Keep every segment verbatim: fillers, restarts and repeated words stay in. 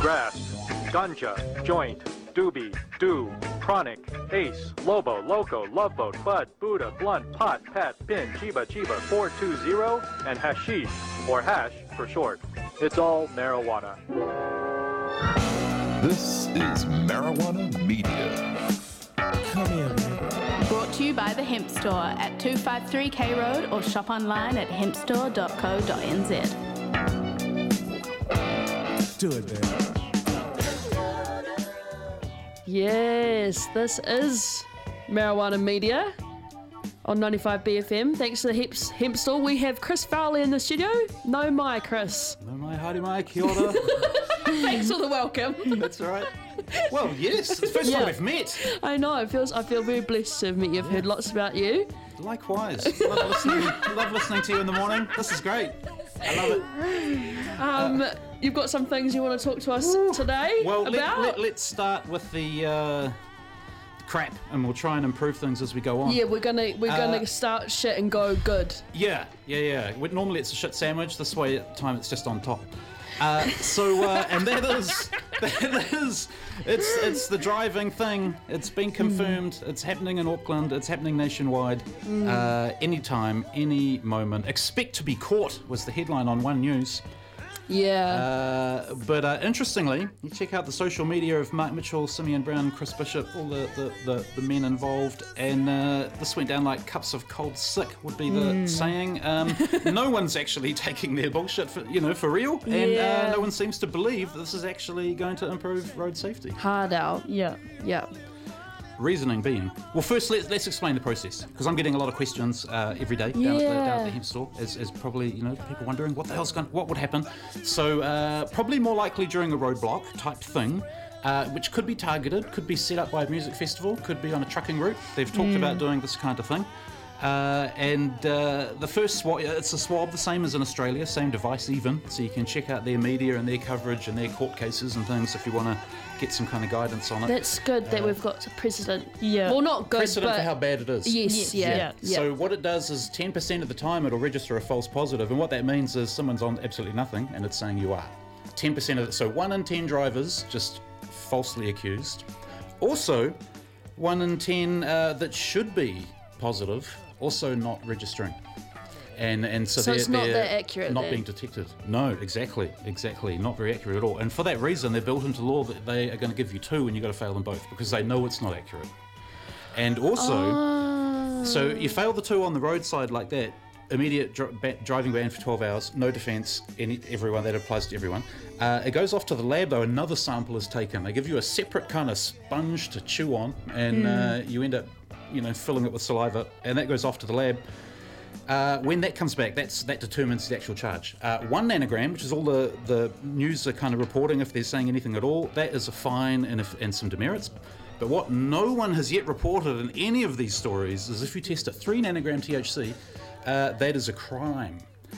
grass, ganja, joint, doobie, do, chronic, ace, lobo, loco, love boat, bud, Buddha, blunt, pot, pat, pin, chiba, chiba, four two zero, and hashish, or hash for short. It's all marijuana. This is Marijuana Media. Come here, man. Brought to you by the Hemp Store at two fifty-three K Road or shop online at hemp store dot co dot n z. Do it, man. Yes, this is Marijuana Media on ninety-five B F M. Thanks to the Hemp, Hemp Store. We have Chris Fowley in the studio. No mai, Chris. No mai, haere mai, kia ora. Thanks for the welcome. That's all right. Well, yes, it's the first Yeah. time we've met. I know, it feels, I feel very blessed to have met you. I've heard lots about you. Likewise. Love listening, love listening to you in the morning. This is great. I love it. Um, you've got some things you want to talk to us today Well, about? let, let, let's start with the uh, crap, and we'll try and improve things as we go on. Yeah, we're gonna we're gonna Uh, start shit and go good. Yeah, yeah, yeah. We- Normally it's a shit sandwich. This way, at the time, it's just on top. Uh, so, uh, and that is, that is, it's it's the driving thing. It's been confirmed. It's happening in Auckland. It's happening nationwide. Uh, anytime, any moment. Expect to be caught was the headline on One News. Yeah. Uh, but uh, interestingly, you check out the social media of Mark Mitchell, Simeon Brown, Chris Bishop, all the, the, the, the men involved, and uh, this went down like cups of cold sick would be the Mm. saying. Um, no one's actually taking their bullshit for, you know, for real, and Yeah. uh, no one seems to believe this is actually going to improve road safety. Hard out. Yeah. Yeah. Reasoning being, well, first let's, let's explain the process, because I'm getting a lot of questions uh, every day down, at the, down at Yeah. the hemp store, as, as probably, you know, people wondering what the hell's going, what would happen. So uh, probably more likely during a roadblock type thing, uh, which could be targeted, could be set up by a music festival, could be on a trucking route. They've talked about doing this kind of thing. Uh, and uh, the first swab, it's a swab the same as in Australia, same device even, so you can check out their media and their coverage and their court cases and things if you want to get some kind of guidance on it. That's good that we've got a precedent. Yeah. Well, not good, Precedent but for how bad it is. yes, Yes, yeah, yeah. yeah. So what it does is ten percent of the time it'll register a false positive, and what that means is someone's on absolutely nothing and it's saying you are. ten percent of it, so one in ten drivers just falsely accused. Also, one in ten uh, that should be positive also not registering. And and so, So they're, it's not they're that accurate not then? being detected. No, exactly, exactly, not very accurate at all. And for that reason, they're built into law that they are going to give you two, and you've got to fail them both because they know it's not accurate. And also, Ah. so you fail the two on the roadside like that, immediate dri- ba- driving ban for twelve hours, no defence, any, everyone, that applies to everyone. Uh, it goes off to the lab though, another sample is taken. They give you a separate kind of sponge to chew on, and uh, you end up, you know, filling it with saliva, and that goes off to the lab. Uh, when that comes back, that's that determines the actual charge. Uh, one nanogram, which is all the, the news are kind of reporting if they're saying anything at all, that is a fine and, if, and some demerits. But what no one has yet reported in any of these stories is if you test at three nanogram T H C, uh, that is a crime.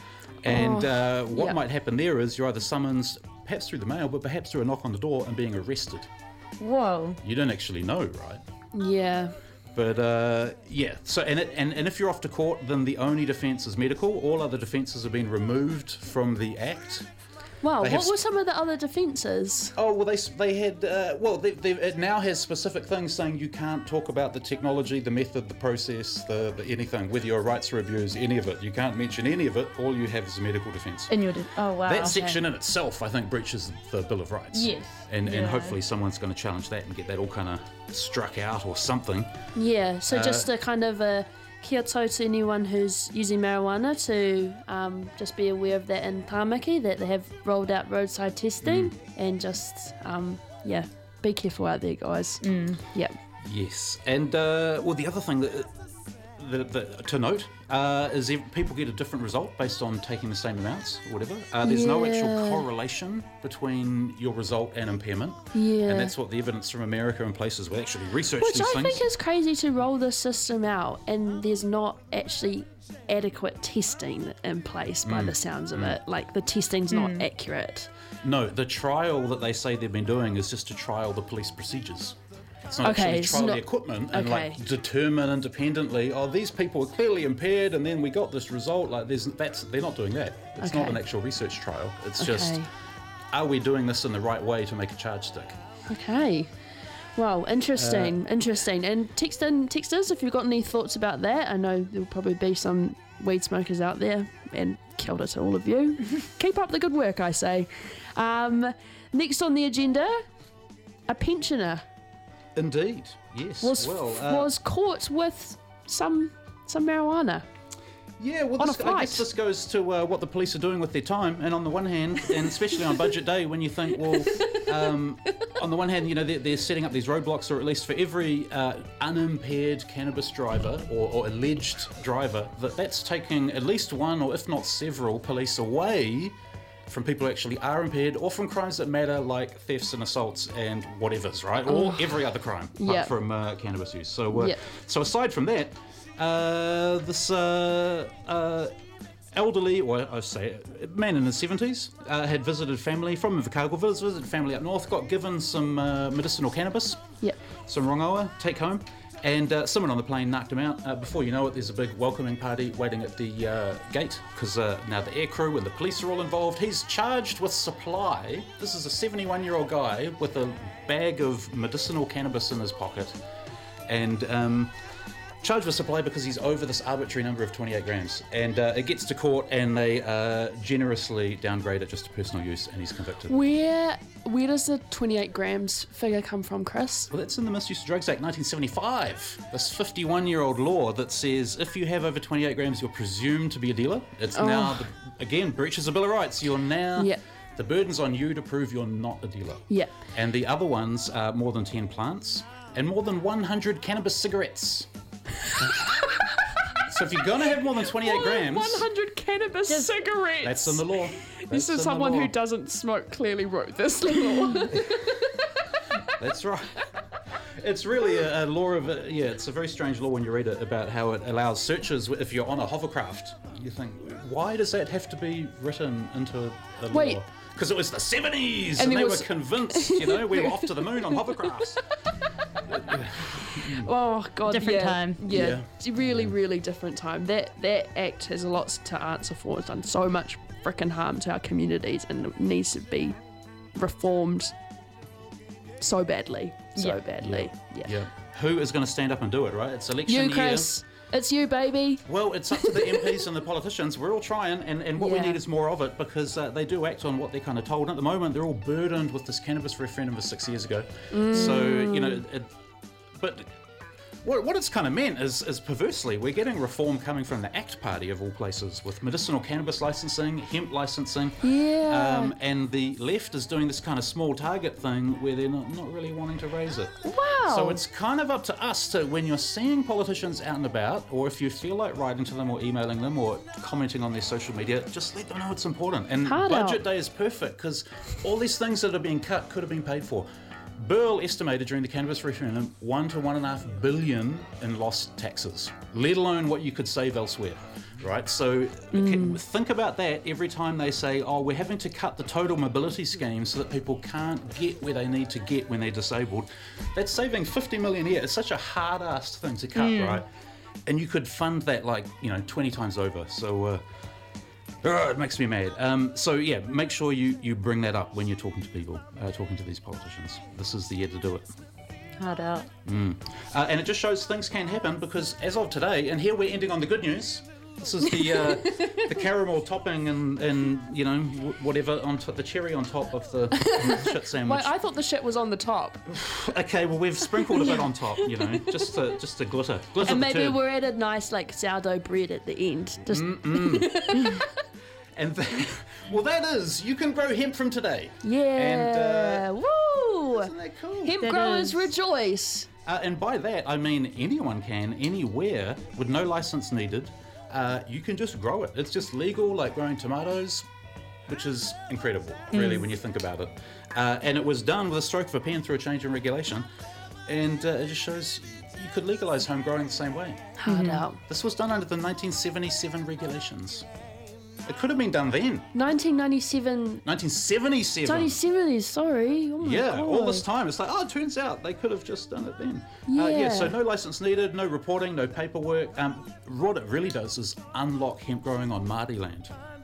And uh, what yeah. might happen there is you're either summoned, perhaps through the mail, but perhaps through a knock on the door and being arrested. Whoa. You don't actually know, right? Yeah. But uh, yeah, so and, it, and and if you're off to court, then the only defence is medical. All other defences have been removed from the Act. Wow, They what have were sp- some of the other defences? Oh well, they they had uh, well, they, they, it now has specific things saying you can't talk about the technology, the method, the process, the, the anything, whether your rights are abused, any of it. You can't mention any of it. All you have is a medical defence. In your de- oh wow. That okay. section in itself, I think, breaches the Bill of Rights. Yes. And and Yeah. hopefully someone's going to challenge that and get that all kind of struck out or something. Yeah, so Uh, just a kind of a kia tau to anyone who's using marijuana to um, just be aware of that in Tāmaki, that they have rolled out roadside testing, Mm. and just, um, yeah, be careful out there, guys. Mm. Yeah. Yes, and uh, well, the other thing that, that, that to note uh, is if people get a different result based on taking the same amounts or whatever. Uh, there's no actual Yeah. correlation between your result and impairment. Yeah. And that's what the evidence from America and places where actually research Which these I things. think is crazy to roll this system out and there's not actually adequate testing in place Mm. by the sounds of it. Like the testing's not accurate. No, the trial that they say they've been doing is just to trial the police procedures. It's not Okay, actually it's trial not- the equipment and okay. like determine independently. Oh, these people are clearly impaired, and then we got this result. Like, there's that's they're not doing that. It's not Okay. an actual research trial. It's just Okay. are we doing this in the right way to make a charge stick? Okay. Well, interesting, Uh, interesting. And text in, texters, if you've got any thoughts about that. I know there'll probably be some weed smokers out there, and kia ora to all of you. Keep up the good work, I say. Um, next on the agenda, a pensioner Indeed, yes. was well, uh, was caught with some some marijuana. Yeah, well, On this, a I flight. guess this goes to uh, what the police are doing with their time. And on the one hand, and especially on budget day, when you think, well, um, on the one hand, you know, they're, they're setting up these roadblocks, or at least for every uh, unimpaired cannabis driver or, or alleged driver, that that's taking at least one, or if not several, police away from people who actually are impaired, or from crimes that matter, like thefts and assaults and whatever's, right? Or every other crime apart Yep. from uh, cannabis use. So, uh, Yep. so aside from that, uh, this uh, uh, elderly, or I say, man in his seventies, uh, had visited family from Invercargill, visited family up north, got given some uh, medicinal cannabis, Yep. some rongoa, take home, and uh, someone on the plane knocked him out. Uh, before you know it, there's a big welcoming party waiting at the uh, gate, because uh, now the air crew and the police are all involved. He's charged with supply. This is a seventy-one-year-old guy with a bag of medicinal cannabis in his pocket, and um, charged with supply because he's over this arbitrary number of twenty-eight grams. And uh, it gets to court, and they uh, generously downgrade it just to personal use, and he's convicted. Where where does the twenty-eight grams figure come from, Chris? Well, that's in the Misuse of Drugs Act nineteen seventy-five. This fifty-one-year-old law that says if you have over twenty-eight grams, you're presumed to be a dealer. It's now, the, again, breaches the Bill of Rights. You're now, Yeah. the burden's on you to prove you're not a dealer. Yeah. And the other ones are more than ten plants and more than one hundred cannabis cigarettes. So if you're going to have more than twenty-eight grams, one hundred cannabis cigarettes. that's in the law. This That's is in the someone law. who doesn't smoke clearly wrote this law. That's right. It's really a, a law of, uh, yeah, it's a very strange law when you read it about how it allows searches if you're on a hovercraft. You think, why does that have to be written into a law? Wait. Because it was the seventies And and, there they was- were convinced, you know, we were off to the moon on hovercrafts. Oh God, Different yeah. time. Yeah, Yeah. it's a really, really different time. That that act has a lot to answer for. It's done so much frickin' harm to our communities, and it needs to be reformed so badly, so Yeah. badly. Yeah. Yeah. Who is going to stand up and do it, right? It's election You, year. Chris. It's you, baby. Well, it's up to the M Ps and the politicians. We're all trying, and, and what Yeah. we need is more of it, because uh, they do act on what they're kind of told. At the moment, they're all burdened with this cannabis referendum of six years ago. So, you know, it, but what, what it's kind of meant is, is perversely, we're getting reform coming from the ACT Party of all places, with medicinal cannabis licensing, hemp licensing. Yeah. Um, and the left is doing this kind of small target thing where they're not, not really wanting to raise it. Wow. So it's kind of up to us to, when you're seeing politicians out and about, or if you feel like writing to them or emailing them or commenting on their social media, just let them know it's important. And Hard budget out. day is perfect, because all these things that are being cut could have been paid for. Burl estimated during the cannabis referendum one to one and a half billion in lost taxes, let alone what you could save elsewhere. Right, so okay, think about that every time they say, oh, we're having to cut the total mobility scheme so that people can't get where they need to get when they're disabled. That's saving fifty million a year. It's such a hard-assed thing to cut, right? And you could fund that like, you know, twenty times over. So uh, uh, it makes me mad. Um, so yeah, make sure you, you bring that up when you're talking to people, uh, talking to these politicians. This is the year to do it. Hard out. Uh, and it just shows things can happen, because as of today, and here we're ending on the good news. This is the uh, the caramel topping and, and you know w- whatever on top, the cherry on top of the shit sandwich. Wait, I thought the shit was on the top. Okay, well we've sprinkled a bit on top, you know, just to just to glitter, glitter And the maybe turd. we're at a nice like sourdough bread at the end. Just And th- well, that is, you can grow hemp from today. yeah, And, woo! Isn't that cool? Hemp That growers is. rejoice. Uh, and by that, I mean anyone can, anywhere, with no license needed. Uh, you can just grow it. It's just legal, like growing tomatoes, which is incredible, really, when you think about it. Uh, and it was done with a stroke of a pen through a change in regulation. And uh, it just shows you could legalise home growing the same way. Hard out. This was done under the nineteen seventy-seven regulations. It could have been done then. nineteen ninety-seven. nineteen seventy-seven. nineteen seventies, sorry. Oh my Yeah, God. all this time. It's like, oh, it turns out they could have just done it then. Uh, yeah, so Yeah. no license needed, no reporting, no paperwork. Um, what it really does is unlock hemp growing on Māori land.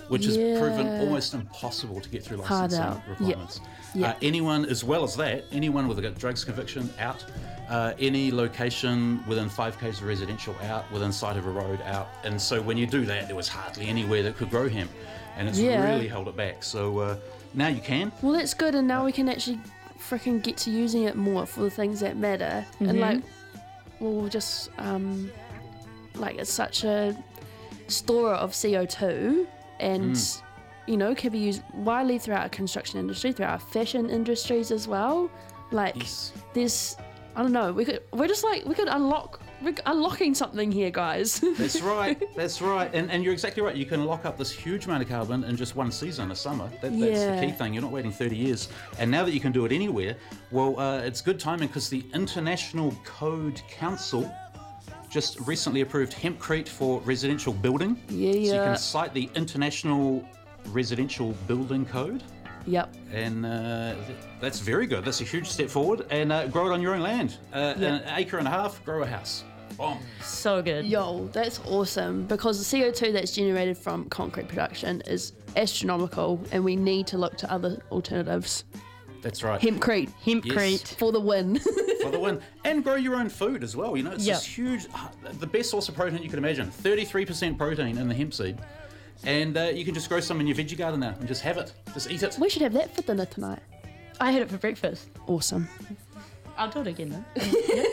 which has Yeah. proven almost impossible to get through Hard licensing out. Yeah. requirements. Yeah. Uh, anyone, as well as that, anyone with a drugs conviction, out. Uh, any location within five k's of residential, out. Within sight of a road, out. And so when you do that, there was hardly anywhere that could grow hemp. And it's Yeah. really held it back. So uh, now you can. Well, that's good, and now we can actually freaking get to using it more for the things that matter. And like, well, we'll just um, like it's such a storer of C O two, and Mm. you know, can be used widely throughout our construction industry, throughout our fashion industries as well. Like, Yes. there's, I don't know, we could, we're just like we could unlock, we're unlocking something here, guys. That's right. That's right. And and you're exactly right. You can lock up this huge amount of carbon in just one season, a summer. That, that's Yeah. the key thing. You're not waiting thirty years. And now that you can do it anywhere, well, uh, it's good timing because the International Code Council just recently approved hempcrete for residential building. Yeah, So you yeah. can cite the International Residential Building Code. Yep. And uh, th- that's very good. That's a huge step forward. And uh, grow it on your own land. Uh, Yeah. An acre and a half, grow a house. Boom. So good. Yo, that's awesome because the C O two that's generated from concrete production is astronomical, and we need to look to other alternatives. That's right. Hempcrete Hempcrete. Yes. for the win. For the win. And grow your own food as well. You know, it's Yeah. this huge, the best source of protein you can imagine. thirty-three percent protein in the hemp seed. And uh, you can just grow some in your veggie garden now and just have it. Just eat it. We should have that for dinner tonight. I had it for breakfast. Awesome. I'll do it again though.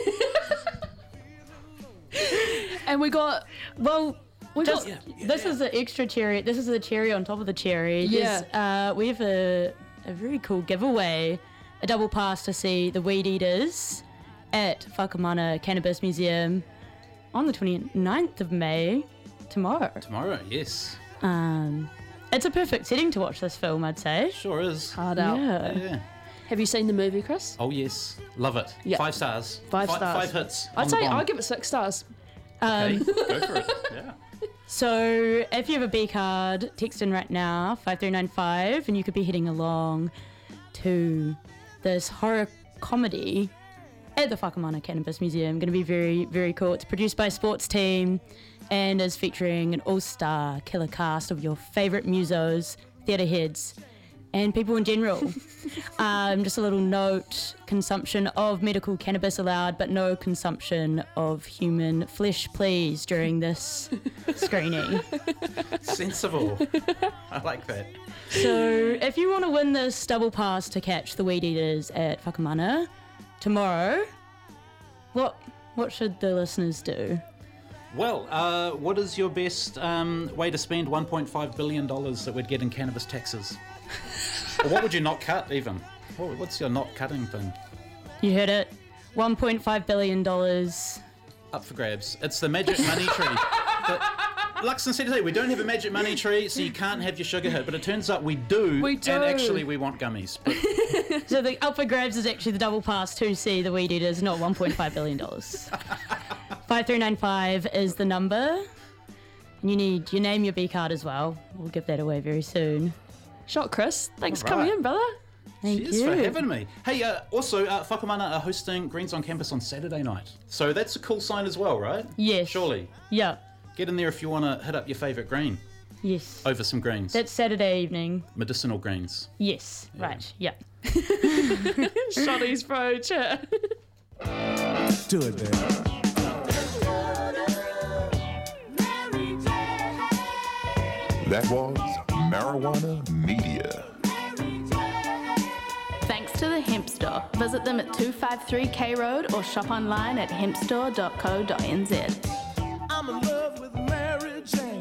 And we got, Well, we just got, this is the extra cherry. This is the cherry on top of the cherry. Yeah. There's, Uh, we have a, a very cool giveaway, a double pass to see the Weed Eaters at Whakamana Cannabis Museum on the twenty-ninth of May, tomorrow. Tomorrow, yes. Um, it's a perfect setting to watch this film, I'd say. Sure is. hard out. Yeah. Yeah. Have you seen the movie, Chris? Oh, yes. Love it. Yeah. Five stars. Five Fi- stars. Five hits. I'd on say the bomb. I'll give it six stars. Okay, go for it. Yeah. So if you have a B card, text in right now, five three nine five, and you could be heading along to this horror comedy at the Whakamana Cannabis Museum. Going to be very, very cool. It's produced by Sports Team and is featuring an all-star killer cast of your favourite musos, theatre heads, and people in general. um, just a little note, consumption of medical cannabis allowed, but no consumption of human flesh, please, during this screening. Sensible. I like that. So if you want to win this double pass to catch the Weed Eaters at Whakamana tomorrow, what what should the listeners do? Well, uh, what is your best um, way to spend one point five billion dollars that we'd get in cannabis taxes? Or what would you not cut, even? What- What's your not cutting thing? You heard it. one point five billion dollars. Up for grabs. It's the magic money tree. The, Luxon said today, we don't have a magic money tree, so you can't have your sugar hit. But it turns out we do. We do. And actually, we want gummies. But So the up for grabs is actually the double pass to see the Weed Eaters, not one point five billion dollars. five three nine five is the number. And you need your name, your B card as well. We'll give that away very soon. Shot, Chris. Thanks for All right. coming in, brother. Thank cheers you. for having me. Hey, uh, also, uh, Whakamana are hosting Greens on Campus on Saturday night. So that's a cool sign as well, right? Yes. Surely. Yeah. Get in there if you want to hit up your favourite green Yes. over some greens. That's Saturday evening. Medicinal greens. Yes. Right. Yeah. Shotty's bro, chat. Do it, man. That was Marijuana Media. Thanks to the Hemp Store. Visit them at two fifty-three K Road or shop online at hemp store dot co dot n z. I'm in love with Mary Jane.